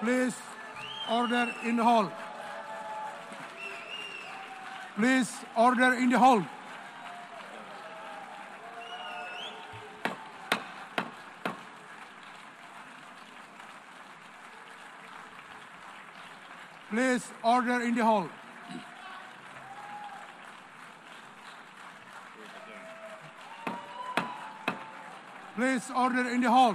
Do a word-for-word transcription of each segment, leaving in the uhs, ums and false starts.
Please order in the hall. Please order in the hall. Please order in the hall. Please order in the hall.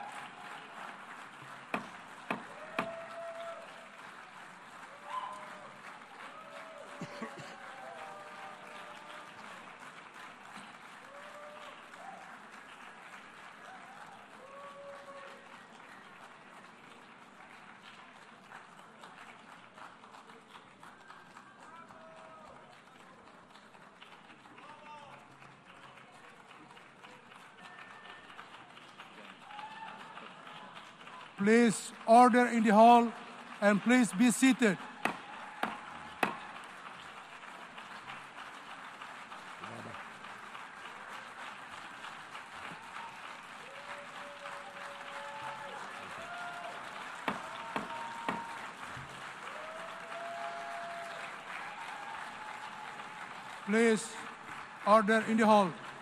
Please order in the hall and please be seated. Please order in the hall.